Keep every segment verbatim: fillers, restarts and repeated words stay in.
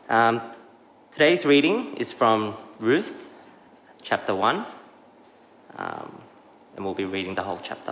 Um, today's reading is from Ruth, chapter one, um, and we'll be reading the whole chapter.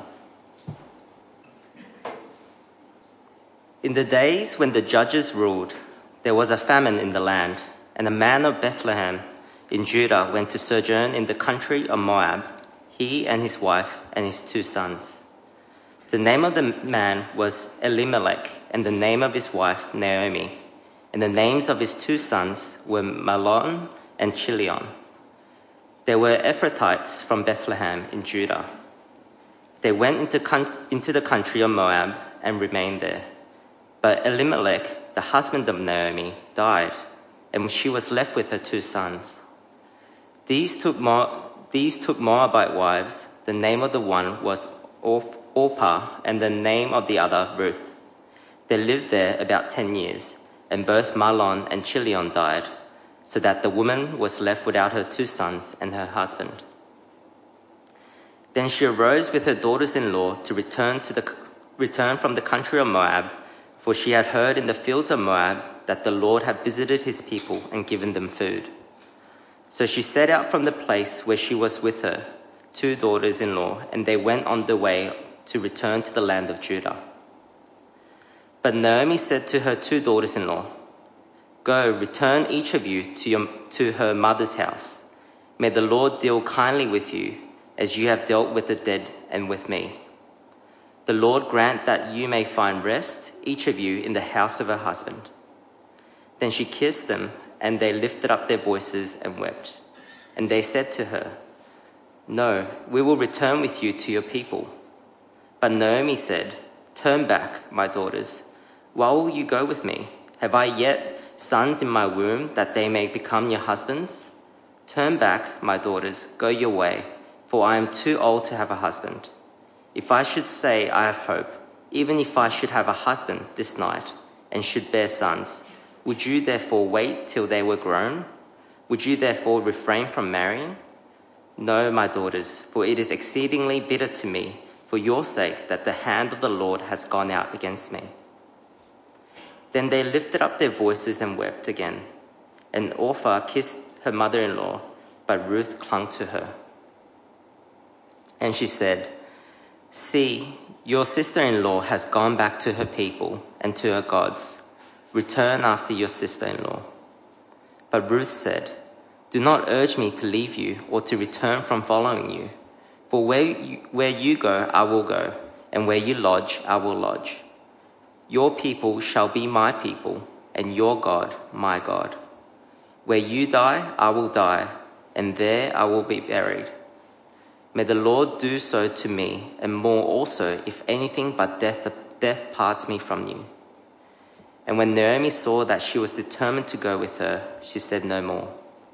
In the days when the judges ruled, there was a famine in the land, and a man of Bethlehem in Judah went to sojourn in the country of Moab, he and his wife and his two sons. The name of the man was Elimelech, and the name of his wife Naomi, and the names of his two sons were Mahlon and Chilion. They were Ephrathites from Bethlehem in Judah. They went into, con- into the country of Moab and remained there. But Elimelech, the husband of Naomi, died, and she was left with her two sons. These took, Mo- these took Moabite wives. The name of the one was Orpah, and the name of the other Ruth. They lived there about ten years, and both Mahlon and Chilion died, so that the woman was left without her two sons and her husband. Then she arose with her daughters-in-law to return to the return from the country of Moab, for she had heard in the fields of Moab that the Lord had visited his people and given them food. So she set out from the place where she was with her two daughters-in-law, and they went on the way to return to the land of Judah. But Naomi said to her two daughters-in-law, "Go, return each of you to, your, to her mother's house. May the Lord deal kindly with you, as you have dealt with the dead and with me. The Lord grant that you may find rest, each of you, in the house of her husband." Then she kissed them, and they lifted up their voices and wept. And they said to her, "No, we will return with you to your people." But Naomi said, "Turn back, my daughters. Why will you go with me? Have I yet sons in my womb that they may become your husbands? Turn back, my daughters, go your way, for I am too old to have a husband. If I should say I have hope, even if I should have a husband this night and should bear sons, would you therefore wait till they were grown? Would you therefore refrain from marrying? No, my daughters, for it is exceedingly bitter to me for your sake that the hand of the Lord has gone out against me." Then they lifted up their voices and wept again. And Orpah kissed her mother-in-law, but Ruth clung to her. And she said, "See, your sister-in-law has gone back to her people and to her gods. Return after your sister-in-law." But Ruth said, "Do not urge me to leave you or to return from following you. For where you, where you go, I will go, and where you lodge, I will lodge. Your people shall be my people, and your God, my God. Where you die, I will die, and there I will be buried. May the Lord do so to me, and more also, if anything but death, death parts me from you." And when Naomi saw that she was determined to go with her, she said no more.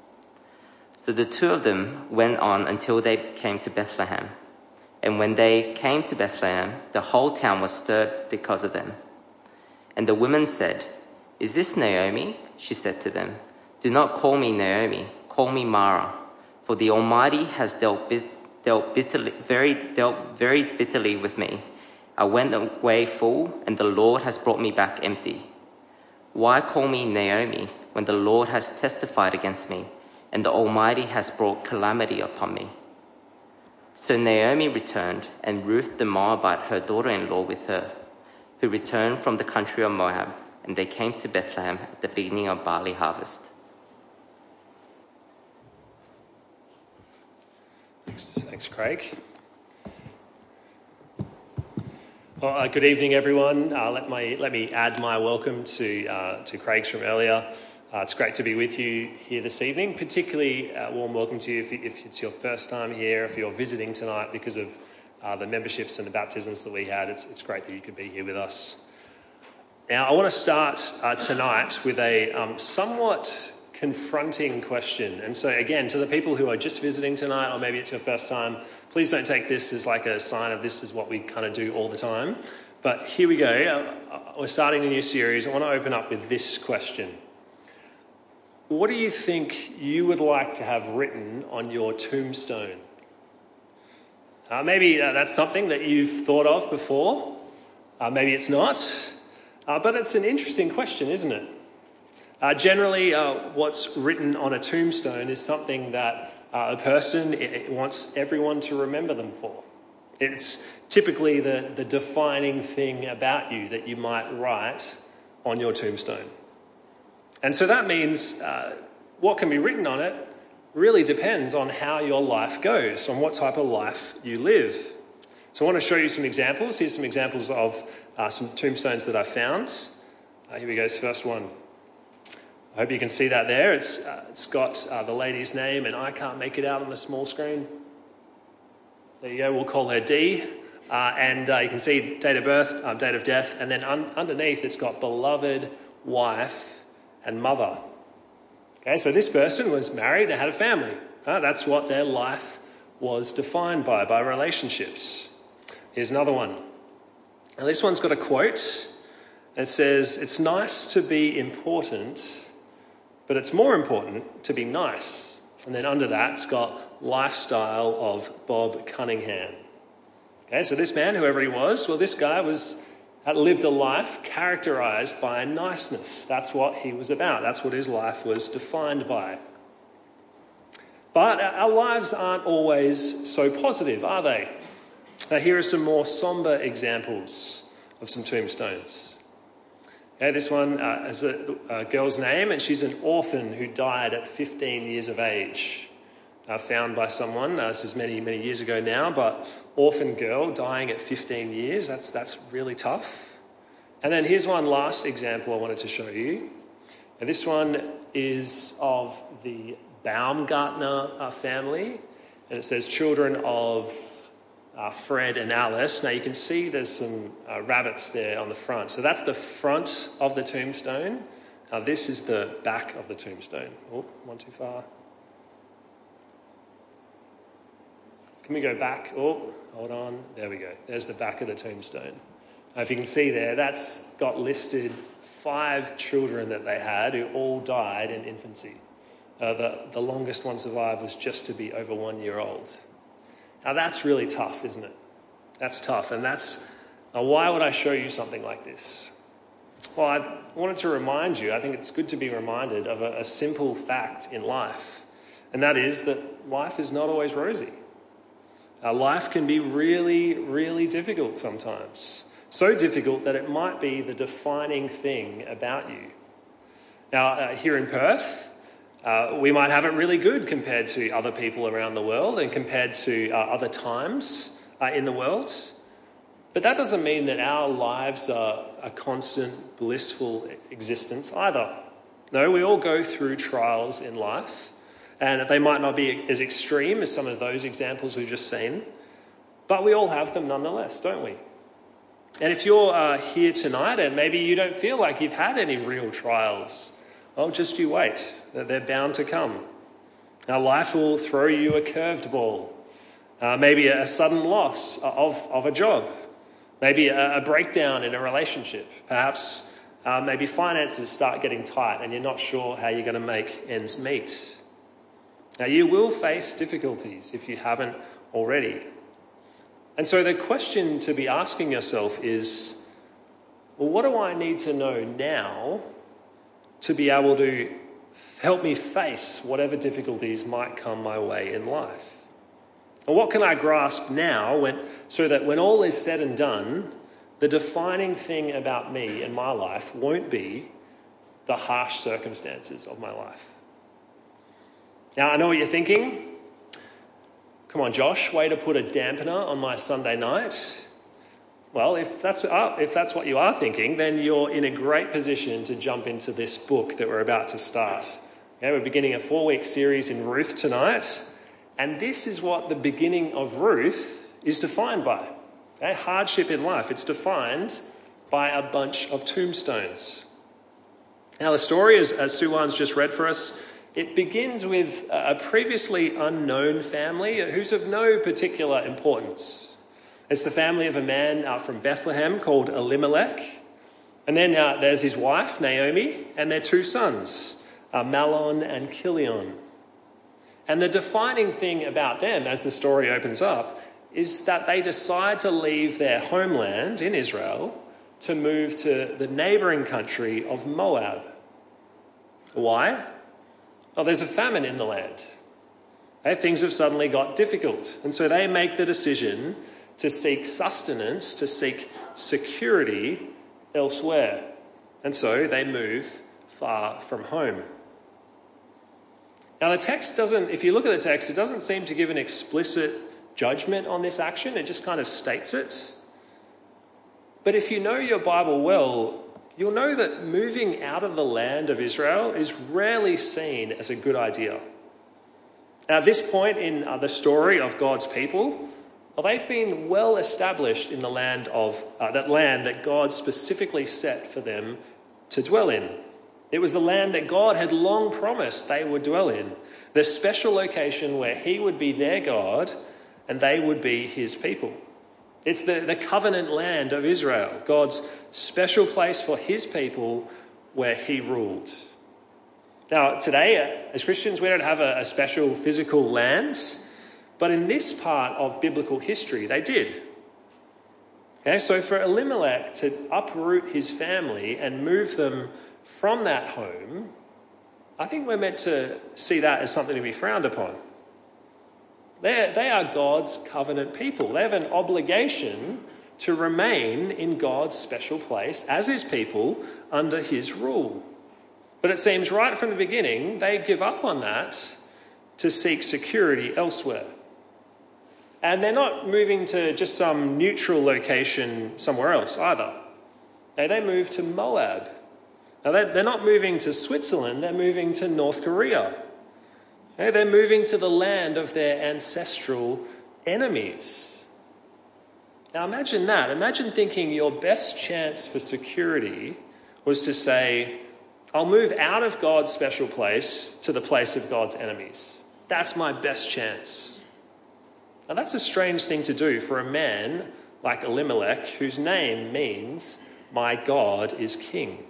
So the two of them went on until they came to Bethlehem. And when they came to Bethlehem, the whole town was stirred because of them. And the women said, "Is this Naomi?" She said to them, "Do not call me Naomi, call me Mara, for the Almighty has dealt, bit, dealt, bitterly, very, dealt very bitterly with me. I went away full, and the Lord has brought me back empty. Why call me Naomi when the Lord has testified against me, and the Almighty has brought calamity upon me?" So Naomi returned, and Ruth the Moabite, her daughter-in-law, with her, who returned from the country of Moab, and they came to Bethlehem at the beginning of barley harvest. Thanks, thanks Craig. Well, uh, good evening, everyone. Uh, let, my, let me add my welcome to, uh, to Craig's from earlier. Uh, it's great to be with you here this evening, particularly a warm welcome to you if, if it's your first time here, if you're visiting tonight because of uh, the memberships and the baptisms that we had. It's, it's great that you could be here with us. Now, I want to start uh, tonight with a um, somewhat confronting question. And so, again, to the people who are just visiting tonight, or maybe it's your first time, please don't take this as like a sign of this is what we kind of do all the time. But here we go. Uh, we're starting a new series. I want to open up with this question. What do you think you would like to have written on your tombstone? Uh, maybe uh, that's something that you've thought of before. Uh, maybe it's not. Uh, but it's an interesting question, isn't it? Uh, generally, uh, what's written on a tombstone is something that uh, a person it, it wants everyone to remember them for. It's typically the, the defining thing about you that you might write on your tombstone. And so that means uh, what can be written on it really depends on how your life goes, on what type of life you live. So I want to show you some examples. Here's some examples of uh, some tombstones that I found. Uh, here we go, this first one. I hope you can see that there. It's uh, It's got uh, the lady's name, and I can't make it out on the small screen. There you go, we'll call her D. Uh, and uh, you can see date of birth, um, date of death, and then un- underneath it's got beloved wife and mother. Okay, so this person was married and had a family. Uh, that's what their life was defined by, by relationships. Here's another one. Now this one's got a quote. It says, "It's nice to be important, but it's more important to be nice." And then under that, it's got lifestyle of Bob Cunningham. Okay, so this man, whoever he was, well, this guy was had lived a life characterised by niceness. That's what he was about. That's what his life was defined by. But our lives aren't always so positive, are they? Now, here are some more sombre examples of some tombstones. Okay, this one uh, is a, a girl's name, and she's an orphan who died at fifteen years of age. Uh, found by someone. Uh, this is many, many years ago now, but orphan girl dying at fifteen years, that's that's really tough. And then here's one last example I wanted to show you. Now, this one is of the Baumgartner uh, family, and it says children of uh, Fred and Alice. Now you can see there's some uh, rabbits there on the front. So that's the front of the tombstone. Now this is the back of the tombstone. Oh, one too far. Can we go back? Oh, hold on. There we go. There's the back of the tombstone. Now, if you can see there, that's got listed five children that they had who all died in infancy. Uh, the, the longest one survived was just to be over one year old. Now, that's really tough, isn't it? That's tough. And that's now, why would I show you something like this? Well, I wanted to remind you, I think it's good to be reminded of a, a simple fact in life. And that is that life is not always rosy. Our life can be really, really difficult sometimes. So difficult that it might be the defining thing about you. Now, uh, here in Perth, uh, we might have it really good compared to other people around the world and compared to uh, other times uh, in the world. But that doesn't mean that our lives are a constant, blissful existence either. No, we all go through trials in life. And they might not be as extreme as some of those examples we've just seen, but we all have them nonetheless, don't we? And if you're uh, here tonight and maybe you don't feel like you've had any real trials, well, just you wait. They're bound to come. Now, life will throw you a curved ball, uh, maybe a sudden loss of, of a job, maybe a, a breakdown in a relationship, perhaps uh, maybe finances start getting tight and you're not sure how you're going to make ends meet. Now, you will face difficulties if you haven't already. And so the question to be asking yourself is, well, what do I need to know now to be able to help me face whatever difficulties might come my way in life? Or what can I grasp now when, so that when all is said and done, the defining thing about me and my life won't be the harsh circumstances of my life? Now, I know what you're thinking. Come on, Josh, way to put a dampener on my Sunday night. Well, if that's if that's what you are thinking, then you're in a great position to jump into this book that we're about to start. Okay, we're beginning a four-week series in Ruth tonight, and this is what the beginning of Ruth is defined by. Okay, hardship in life. It's defined by a bunch of tombstones. Now, the story, as, as Suwan's just read for us, it begins with a previously unknown family who's of no particular importance. It's the family of a man uh, from Bethlehem called Elimelech. And then uh, there's his wife, Naomi, and their two sons, uh, Mahlon and Chilion. And the defining thing about them, as the story opens up, is that they decide to leave their homeland in Israel to move to the neighbouring country of Moab. Why? Well, there's a famine in the land. Okay, things have suddenly got difficult. And so they make the decision to seek sustenance, to seek security elsewhere. And so they move far from home. Now the text doesn't, if you look at the text, it doesn't seem to give an explicit judgment on this action. It just kind of states it. But if you know your Bible well, you'll know that moving out of the land of Israel is rarely seen as a good idea. Now, at this point in uh, the story of God's people, well, they've been well established in the land of uh, that land that God specifically set for them to dwell in. It was the land that God had long promised they would dwell in, the special location where he would be their God and they would be his people. It's the, the covenant land of Israel, God's special place for his people where he ruled. Now, today, as Christians, we don't have a, a special physical land, but in this part of biblical history, they did. Okay, so for Elimelech to uproot his family and move them from that home, I think we're meant to see that as something to be frowned upon. They're, they are God's covenant people. They have an obligation to remain in God's special place as his people under his rule. But it seems right from the beginning, they give up on that to seek security elsewhere. And they're not moving to just some neutral location somewhere else either. They, they move to Moab. Now, they're not moving to Switzerland, they're moving to North Korea. They're moving to the land of their ancestral enemies. Now, imagine that. Imagine thinking your best chance for security was to say, I'll move out of God's special place to the place of God's enemies. That's my best chance. Now, that's a strange thing to do for a man like Elimelech, whose name means, my God is king.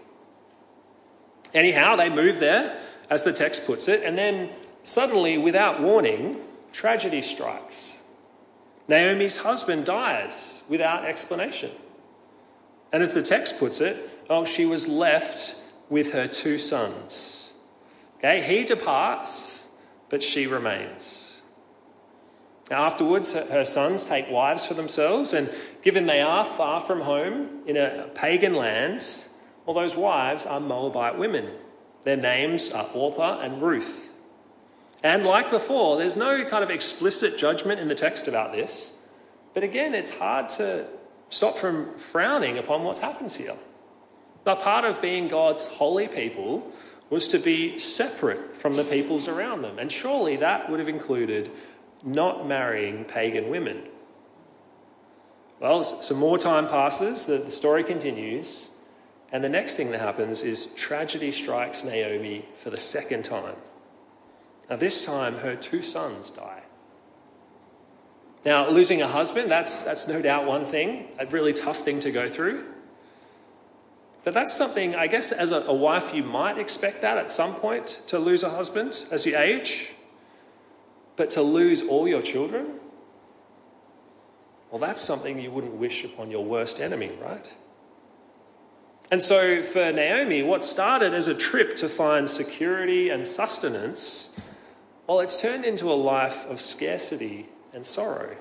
Anyhow, they move there, as the text puts it, and then suddenly, without warning, tragedy strikes. Naomi's husband dies without explanation. And as the text puts it, oh, she was left with her two sons. Okay, he departs, but she remains. Now, afterwards, her, her sons take wives for themselves, and given they are far from home in a pagan land, well, those wives are Moabite women. Their names are Orpah and Ruth. And like before, there's no kind of explicit judgment in the text about this. But again, it's hard to stop from frowning upon what happens here. But part of being God's holy people was to be separate from the peoples around them. And surely that would have included not marrying pagan women. Well, some more time passes, the, the story continues. And the next thing that happens is tragedy strikes Naomi for the second time. Now, this time, her two sons die. Now, losing a husband, that's, that's no doubt one thing, a really tough thing to go through. But that's something, I guess, as a, a wife, you might expect that at some point, to lose a husband as you age. But to lose all your children? Well, that's something you wouldn't wish upon your worst enemy, right? And so for Naomi, what started as a trip to find security and sustenance, well, it's turned into a life of scarcity and sorrow.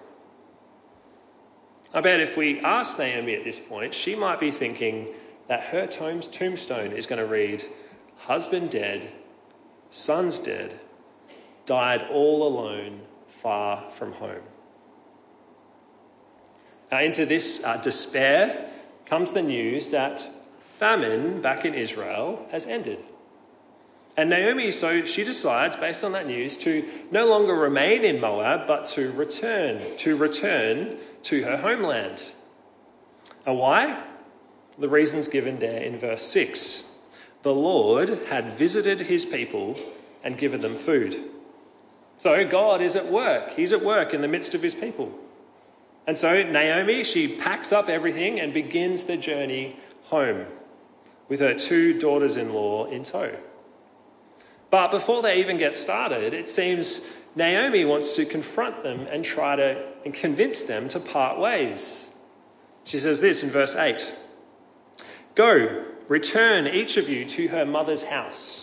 I bet if we asked Naomi at this point, she might be thinking that her tombstone is going to read, husband dead, sons dead, died all alone, far from home. Now, into this uh, despair comes the news that famine back in Israel has ended. And Naomi, so she decides, based on that news, to no longer remain in Moab, but to return, to return to her homeland. And why? The reasons given there in verse six. The Lord had visited his people and given them food. So God is at work. He's at work in the midst of his people. And so Naomi, she packs up everything and begins the journey home with her two daughters-in-law in tow. But before they even get started, it seems Naomi wants to confront them and try to and convince them to part ways. She says this in verse eight. Go, return each of you to her mother's house.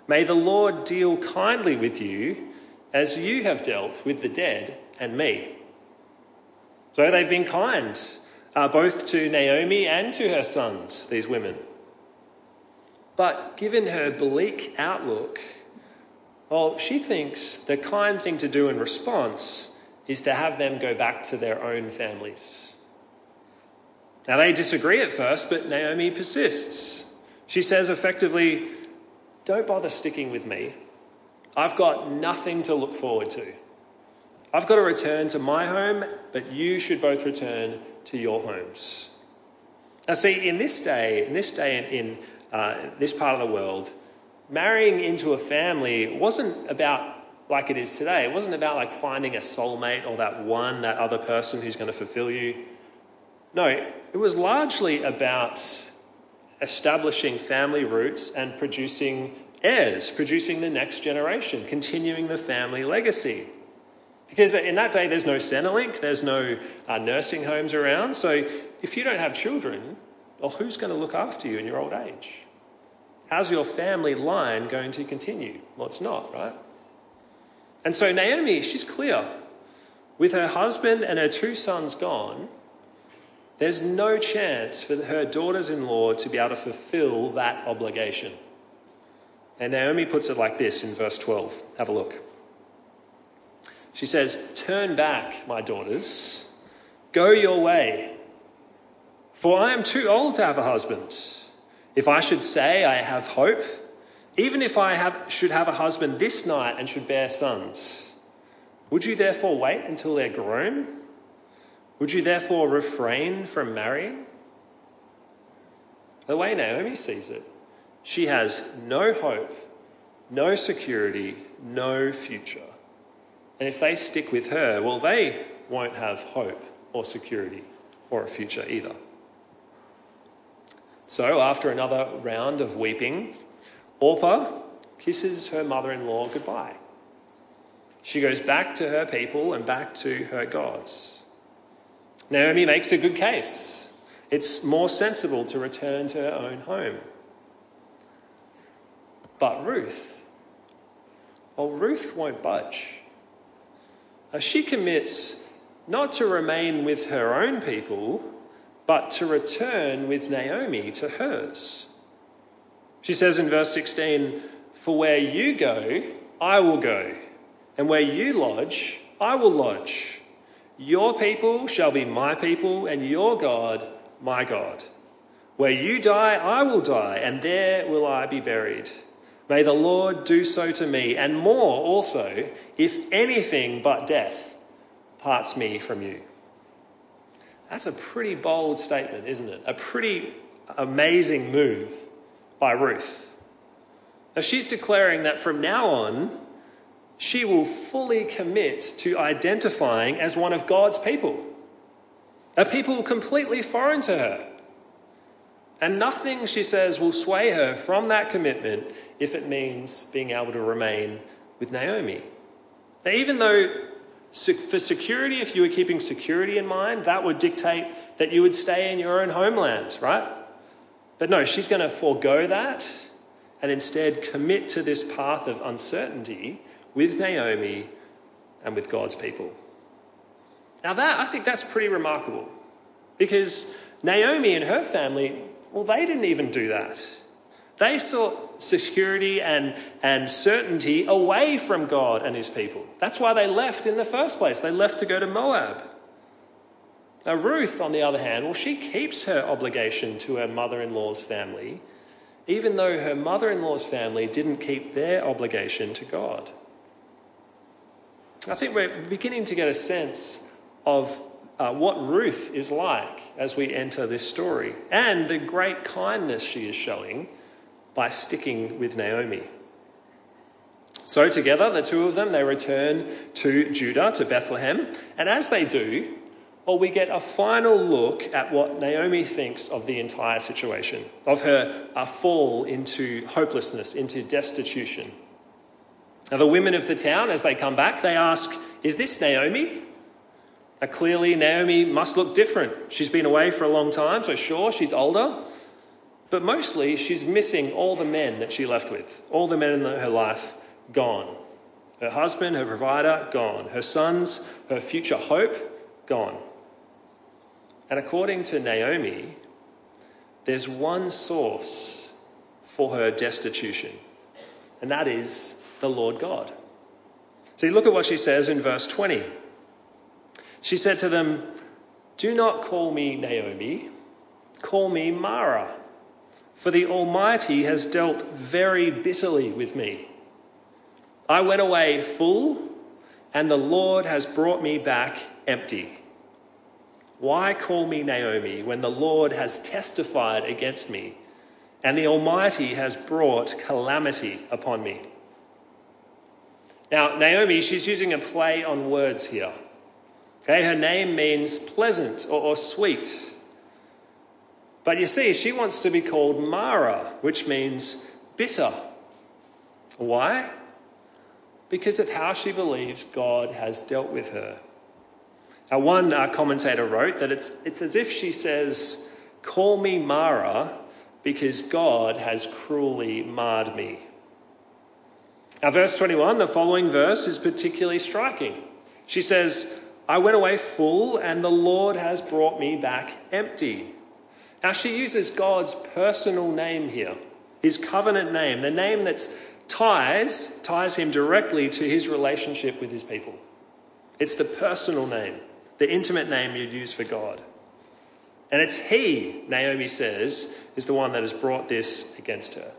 May the Lord deal kindly with you as you have dealt with the dead and me." So they've been kind, uh, both to Naomi and to her sons, these women. But given her bleak outlook, well, she thinks the kind thing to do in response is to have them go back to their own families. Now, they disagree at first, but Naomi persists. She says effectively, "Don't bother sticking with me. I've got nothing to look forward to. I've got to return to my home, but you should both return to your homes." Now, see, in this day, in this day in, in uh, this part of the world, marrying into a family wasn't about like it is today. It wasn't about like finding a soulmate or that one, that other person who's going to fulfill you. No, it was largely about establishing family roots and producing heirs, producing the next generation, continuing the family legacy. Because in that day, there's no Centrelink, there's no uh, nursing homes around. So if you don't have children, well, who's going to look after you in your old age? How's your family line going to continue? Well, it's not, right? And so Naomi, she's clear. With her husband and her two sons gone, there's no chance for her daughters-in-law to be able to fulfill that obligation. And Naomi puts it like this in verse twelve. Have a look. She says, "Turn back, my daughters. Go your way. For I am too old to have a husband. If I should say I have hope, even if I have, should have a husband this night and should bear sons, would you therefore wait until they're grown? Would you therefore refrain from marrying?" The way Naomi sees it, she has no hope, no security, no future. And if they stick with her, well, they won't have hope or security or a future either. So after another round of weeping, Orpah kisses her mother-in-law goodbye. She goes back to her people and back to her gods. Naomi makes a good case. It's more sensible to return to her own home. But Ruth, well, Ruth won't budge. She commits not to remain with her own people, but to return with Naomi to hers. She says in verse sixteen, "For where you go, I will go, and where you lodge, I will lodge. Your people shall be my people, and your God, my God. Where you die, I will die, and there will I be buried. May the Lord do so to me, and more also, if anything but death parts me from you." That's a pretty bold statement, isn't it? A pretty amazing move by Ruth. Now, she's declaring that from now on, she will fully commit to identifying as one of God's people, a people completely foreign to her. And nothing, she says, will sway her from that commitment if it means being able to remain with Naomi. Now, even though for security, if you were keeping security in mind, that would dictate that you would stay in your own homeland, right? But no, she's going to forego that and instead commit to this path of uncertainty with Naomi and with God's people. Now that, I think that's pretty remarkable, because Naomi and her family, well, they didn't even do that. They sought security and, and certainty away from God and his people. That's why they left in the first place. They left to go to Moab. Now Ruth, on the other hand, well, she keeps her obligation to her mother-in-law's family, even though her mother-in-law's family didn't keep their obligation to God. I think we're beginning to get a sense of uh, what Ruth is like as we enter this story, and the great kindness she is showing by sticking with Naomi. So together, the two of them, they return to Judah, to Bethlehem, and as they do, well, we get a final look at what Naomi thinks of the entire situation, of her uh, fall into hopelessness, into destitution. Now, the women of the town, as they come back, they ask, "Is this Naomi?" Now, clearly, Naomi must look different. She's been away for a long time, so sure, she's older. But mostly she's missing all the men that she left with, all the men in her life gone. Her husband, her provider, gone. Her sons, her future hope, gone. And according to Naomi, there's one source for her destitution, and that is the Lord God. So you look at what she says in verse twenty. She said to them, "Do not call me Naomi, call me Mara, for the Almighty has dealt very bitterly with me. I went away full, and the Lord has brought me back empty. Why call me Naomi when the Lord has testified against me, and the Almighty has brought calamity upon me?" Now, Naomi, she's using a play on words here. Okay, her name means pleasant or, or sweet. But you see, she wants to be called Mara, which means bitter. Why? Because of how she believes God has dealt with her. Now, one uh, commentator wrote that it's, it's as if she says, "Call me Mara because God has cruelly marred me." Now, verse twenty-one, the following verse, is particularly striking. She says, "I went away full and the Lord has brought me back empty." Now, she uses God's personal name here, his covenant name, the name that ties, ties him directly to his relationship with his people. It's the personal name, the intimate name you'd use for God. And it's he, Naomi says, is the one that has brought this against her.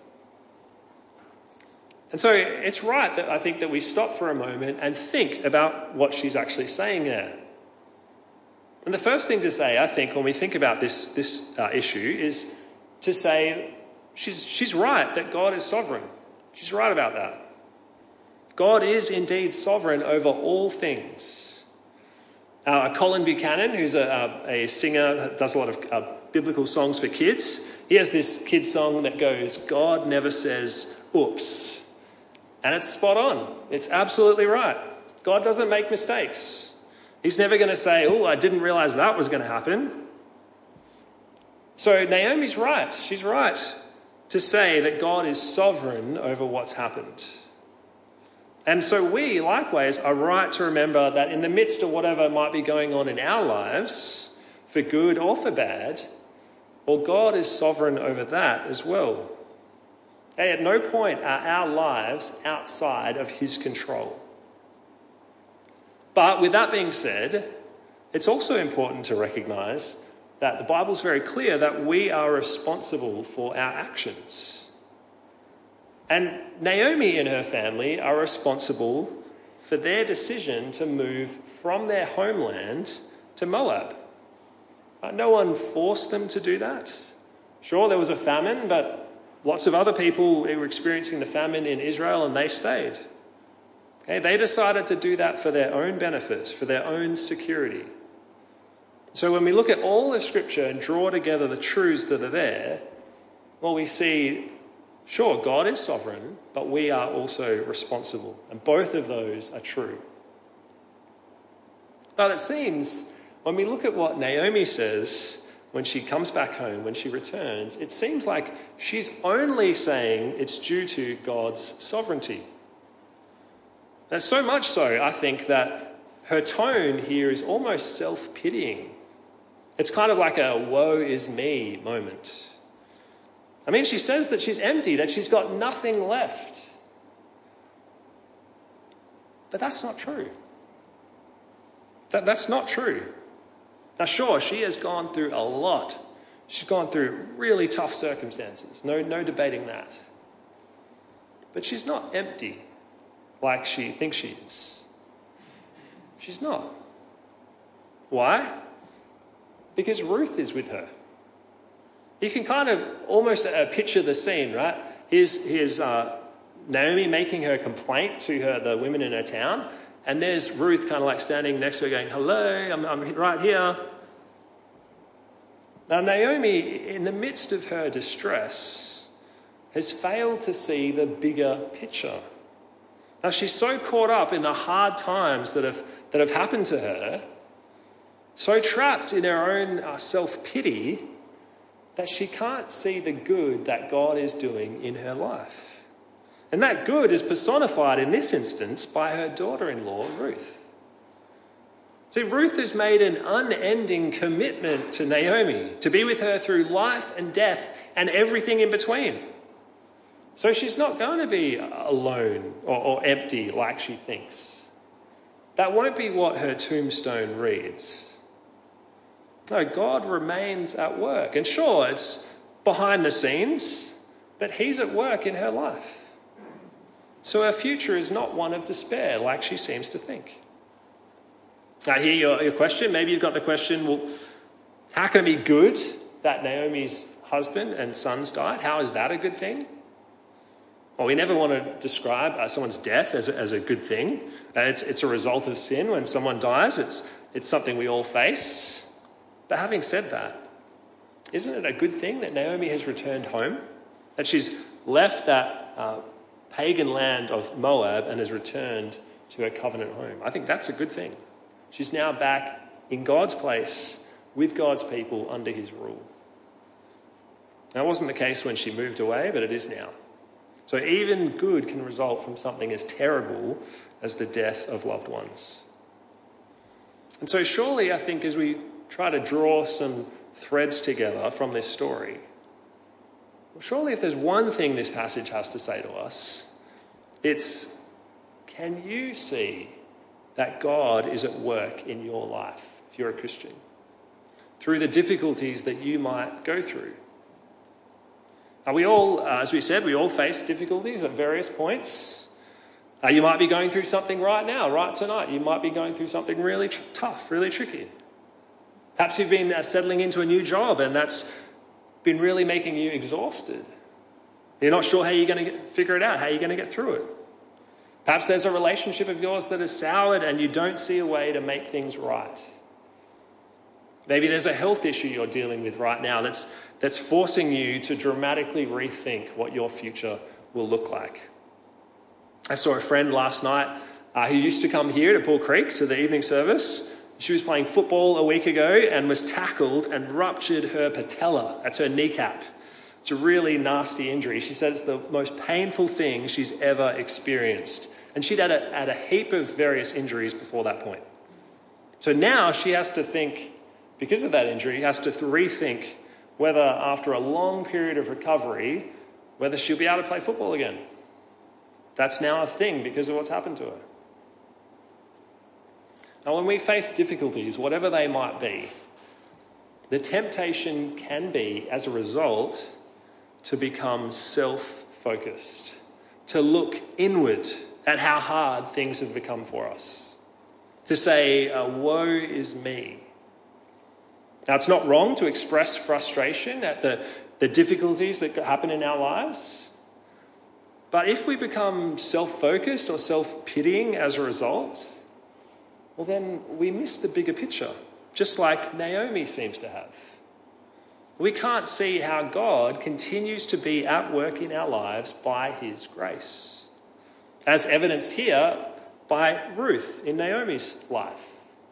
And so it's right that I think that we stop for a moment and think about what she's actually saying there. And the first thing to say, I think, when we think about this, this uh, issue is to say she's, she's right that God is sovereign. She's right about that. God is indeed sovereign over all things. Uh, Colin Buchanan, who's a, a singer that does a lot of uh, biblical songs for kids, he has this kid song that goes, "God never says, oops." And it's spot on. It's absolutely right. God doesn't make mistakes. He's never going to say, "Oh, I didn't realize that was going to happen." So Naomi's right. She's right to say that God is sovereign over what's happened. And so we, likewise, are right to remember that in the midst of whatever might be going on in our lives, for good or for bad, well, God is sovereign over that as well. Okay, at no point are our lives outside of his control. But with that being said, it's also important to recognise that the Bible's very clear that we are responsible for our actions. And Naomi and her family are responsible for their decision to move from their homeland to Moab. No one forced them to do that. Sure, there was a famine, but lots of other people were experiencing the famine in Israel and they stayed. Okay, they decided to do that for their own benefit, for their own security. So when we look at all of Scripture and draw together the truths that are there, well, we see, sure, God is sovereign, but we are also responsible. And both of those are true. But it seems, when we look at what Naomi says when she comes back home, when she returns, it seems like she's only saying it's due to God's sovereignty. And so much so, I think, that her tone here is almost self-pitying. It's kind of like a woe is me moment. I mean, she says that she's empty, that she's got nothing left. But that's not true. That, that's not true. Now, sure, she has gone through a lot. She's gone through really tough circumstances. No, no debating that. But she's not empty like she thinks she is. She's not. Why? Because Ruth is with her. You can kind of almost uh, picture the scene, right? Here's, here's uh, Naomi making her complaint to her, the women in her town. And there's Ruth kind of like standing next to her going, "Hello, I'm, I'm right here." Now, Naomi, in the midst of her distress, has failed to see the bigger picture. Now, she's so caught up in the hard times that have, that have happened to her, so trapped in her own uh, self-pity, that she can't see the good that God is doing in her life. And that good is personified in this instance by her daughter-in-law, Ruth. See, Ruth has made an unending commitment to Naomi, to be with her through life and death and everything in between. So she's not going to be alone or, or empty like she thinks. That won't be what her tombstone reads. No, God remains at work. And sure, it's behind the scenes, but he's at work in her life. So her future is not one of despair like she seems to think. I hear your, your question. Maybe you've got the question, well, how can it be good that Naomi's husband and sons died? How is that a good thing? Well, we never want to describe uh, someone's death as a, as a good thing. Uh, it's, it's a result of sin. When someone dies, it's, it's something we all face. But having said that, isn't it a good thing that Naomi has returned home? That she's left that uh, pagan land of Moab and has returned to her covenant home? I think that's a good thing. She's now back in God's place with God's people under his rule. Now, it wasn't the case when she moved away, but it is now. So even good can result from something as terrible as the death of loved ones. And so surely, I think, as we try to draw some threads together from this story, well, surely if there's one thing this passage has to say to us, it's, can you see that God is at work in your life if you're a Christian, through the difficulties that you might go through? Now, we all, uh, as we said, we all face difficulties at various points. Uh, you might be going through something right now, right tonight. You might be going through something really tr- tough, really tricky. Perhaps you've been uh, settling into a new job and that's been really making you exhausted. You're not sure how you're going to figure it out, how you're going to get through it. Perhaps there's a relationship of yours that is soured and you don't see a way to make things right. Maybe there's a health issue you're dealing with right now that's that's forcing you to dramatically rethink what your future will look like. I saw a friend last night uh, who used to come here to Bull Creek to the evening service. She was playing football a week ago and was tackled and ruptured her patella. That's her kneecap. It's a really nasty injury. She said it's the most painful thing she's ever experienced. And she'd had a, had a heap of various injuries before that point. So now she has to think, because of that injury, has to rethink whether after a long period of recovery, whether she'll be able to play football again. That's now a thing because of what's happened to her. Now, when we face difficulties, whatever they might be, the temptation can be, as a result, to become self-focused, to look inward at how hard things have become for us, to say, uh, woe is me. Now, it's not wrong to express frustration at the, the difficulties that happen in our lives. But if we become self-focused or self-pitying as a result, well, then we miss the bigger picture, just like Naomi seems to have. We can't see how God continues to be at work in our lives by his grace, as evidenced here by Ruth in Naomi's life.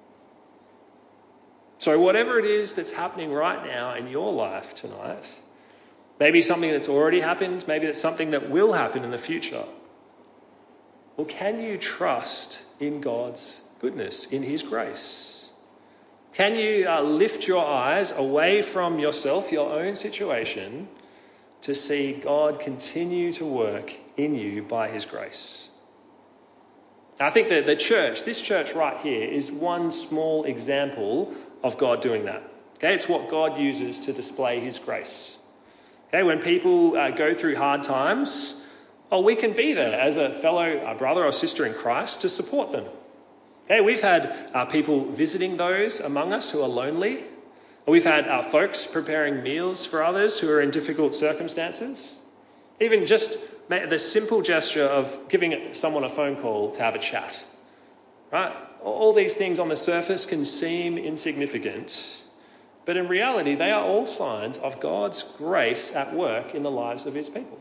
So whatever it is that's happening right now in your life tonight, maybe something that's already happened, maybe it's something that will happen in the future, well, can you trust in God's goodness, in his grace? Can you uh, lift your eyes away from yourself, your own situation, to see God continue to work in you by his grace? Now, I think that the church, this church right here, is one small example of God doing that. Okay, it's what God uses to display his grace. Okay, when people uh, go through hard times, oh, we can be there as a fellow a brother or sister in Christ to support them. Okay, we've had uh, people visiting those among us who are lonely. We've had uh, folks preparing meals for others who are in difficult circumstances. Even just the simple gesture of giving someone a phone call to have a chat. Right? All these things on the surface can seem insignificant, but in reality, they are all signs of God's grace at work in the lives of his people.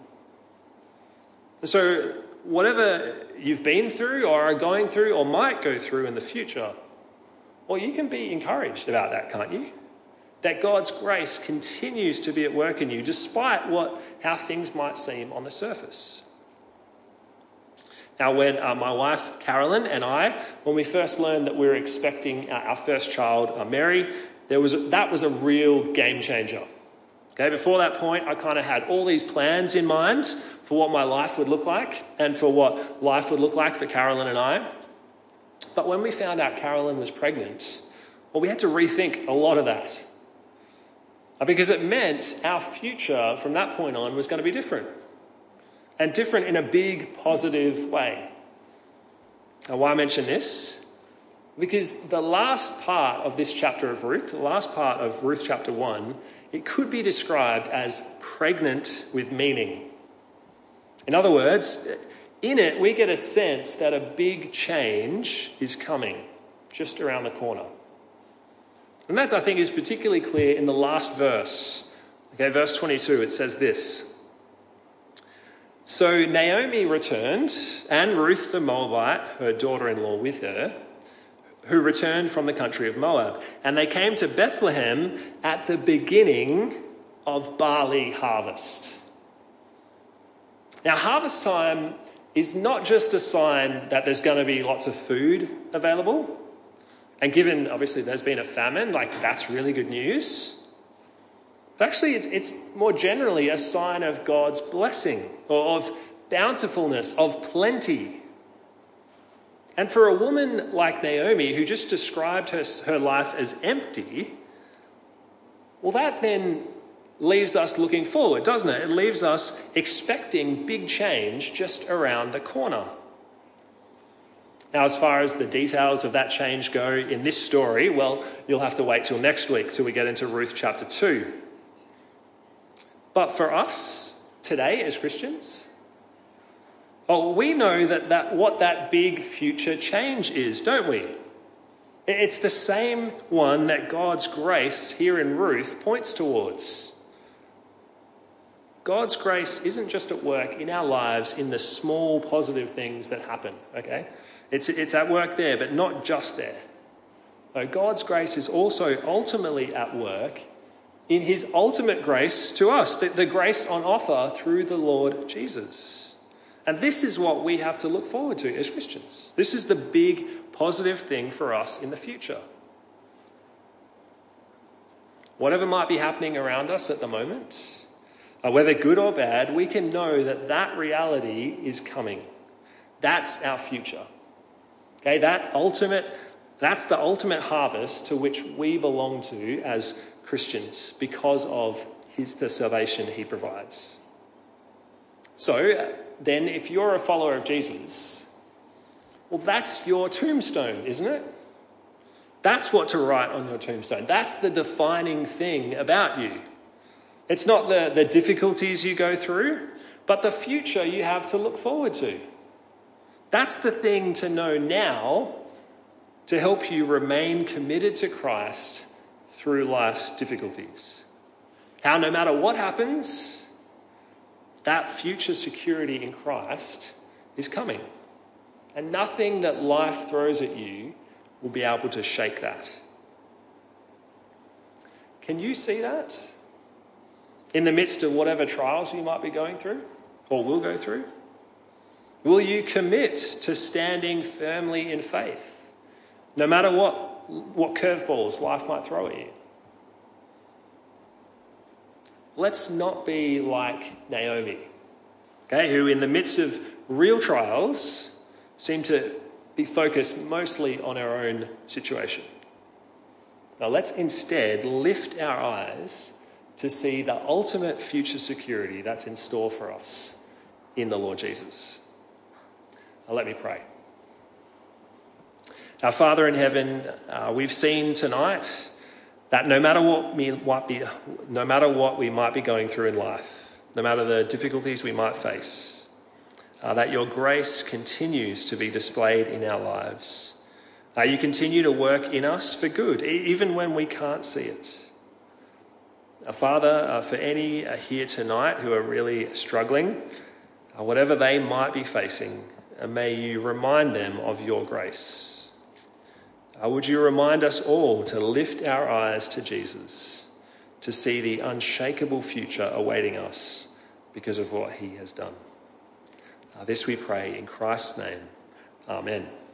So whatever you've been through or are going through or might go through in the future, well, you can be encouraged about that, can't you? that God's grace continues to be at work in you, despite what how things might seem on the surface. Now, when uh, my wife Carolyn and I, when we first learned that we were expecting uh, our first child, uh, Mary, there was a, that was a real game changer. Okay, before that point, I kind of had all these plans in mind for what my life would look like and for what life would look like for Carolyn and I. But when we found out Carolyn was pregnant, well, we had to rethink a lot of that. Because it meant our future from that point on was going to be different. And different in a big, positive way. Now, why I mention this? Because the last part of this chapter of Ruth, the last part of Ruth chapter one, it could be described as pregnant with meaning. In other words, in it we get a sense that a big change is coming just around the corner. And that, I think, is particularly clear in the last verse. Okay, verse twenty-two, it says this. So Naomi returned, and Ruth the Moabite, her daughter-in-law, with her, who returned from the country of Moab. And they came to Bethlehem at the beginning of barley harvest. Now, harvest time is not just a sign that there's going to be lots of food available. And given, obviously, there's been a famine, like that's really good news. But actually, it's, it's more generally a sign of God's blessing, or of bountifulness, of plenty. And for a woman like Naomi, who just described her, her life as empty, well, that then leaves us looking forward, doesn't it? It leaves us expecting big change just around the corner. Now, as far as the details of that change go in this story, well, you'll have to wait till next week till we get into Ruth chapter two. But for us today as Christians, well, we know that, that what that big future change is, don't we? It's the same one that God's grace here in Ruth points towards. God's grace isn't just at work in our lives in the small positive things that happen, okay? It's, it's at work there, but not just there. No, God's grace is also ultimately at work in his ultimate grace to us, the, the grace on offer through the Lord Jesus. And this is what we have to look forward to as Christians. This is the big positive thing for us in the future. Whatever might be happening around us at the moment, uh, whether good or bad, we can know that that reality is coming. That's our future. Okay, that ultimate, that's the ultimate harvest to which we belong to as Christians because of his, the salvation he provides. So then if you're a follower of Jesus, well, that's your tombstone, isn't it? That's what to write on your tombstone. That's the defining thing about you. It's not the, the difficulties you go through, but the future you have to look forward to. That's the thing to know now to help you remain committed to Christ through life's difficulties. How no matter what happens, that future security in Christ is coming. And nothing that life throws at you will be able to shake that. Can you see that? In the midst of whatever trials you might be going through or will go through? Will you commit to standing firmly in faith, no matter what, what curveballs life might throw at you? Let's not be like Naomi, okay, who in the midst of real trials seemed to be focused mostly on our own situation. Now let's instead lift our eyes to see the ultimate future security that's in store for us in the Lord Jesus. Now let me pray. Our Father in heaven, uh, we've seen tonight that no matter what we might be, no matter what we might be going through in life, no matter the difficulties we might face, uh, that your grace continues to be displayed in our lives. Uh, you continue to work in us for good, even when we can't see it. Uh, Father, uh, for any uh, here tonight who are really struggling, uh, whatever they might be facing, uh, may you remind them of your grace. Uh, would you remind us all to lift our eyes to Jesus to see the unshakable future awaiting us because of what he has done. Uh, this we pray in Christ's name. Amen.